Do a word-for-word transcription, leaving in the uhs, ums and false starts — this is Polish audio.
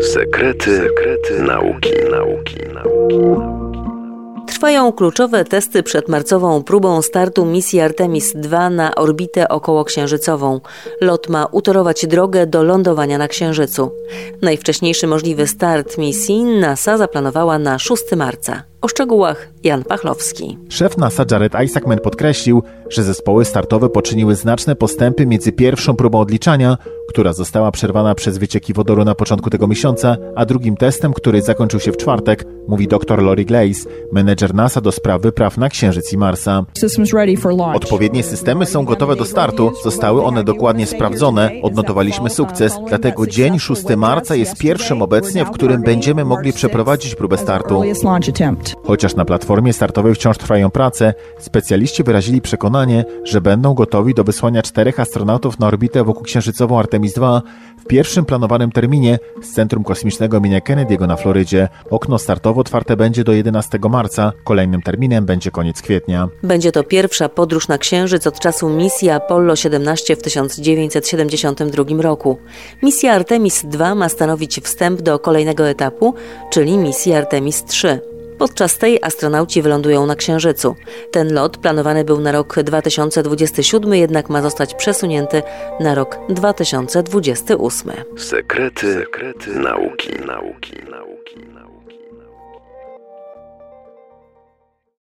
Sekrety, sekrety nauki, nauki, nauki. Trwają kluczowe testy przed marcową próbą startu misji Artemis dwa na orbitę okołoksiężycową. Lot ma utorować drogę do lądowania na Księżycu. Najwcześniejszy możliwy start misji NASA zaplanowała na szóstego marca. O szczegółach Jan Pachlowski. Szef NASA Jared Isaacman podkreślił, że zespoły startowe poczyniły znaczne postępy między pierwszą próbą odliczania, która została przerwana przez wycieki wodoru na początku tego miesiąca, a drugim testem, który zakończył się w czwartek, mówi dr Lori Glaze, menedżer NASA do spraw wypraw na Księżyc i Marsa. Odpowiednie systemy są gotowe do startu, zostały one dokładnie sprawdzone, odnotowaliśmy sukces, dlatego dzień szóstego marca jest pierwszym obecnie, w którym będziemy mogli przeprowadzić próbę startu. Chociaż na platformie startowej wciąż trwają prace, specjaliści wyrazili przekonanie, że będą gotowi do wysłania czterech astronautów na orbitę wokół księżycową Artemis dwa w pierwszym planowanym terminie z Centrum Kosmicznego imienia Kennedy'ego na Florydzie. Okno startowe otwarte będzie do jedenastego marca, kolejnym terminem będzie koniec kwietnia. Będzie to pierwsza podróż na Księżyc od czasu misji Apollo siedemnaście w tysiąc dziewięćset siedemdziesiątym drugim roku. Misja Artemis dwa ma stanowić wstęp do kolejnego etapu, czyli misji Artemis trzy. Podczas tej astronauci wylądują na Księżycu. Ten lot planowany był na rok dwa tysiące dwudziesty siódmy, jednak ma zostać przesunięty na rok dwa tysiące dwudziesty ósmy. Sekrety, sekrety nauki, nauki, nauki.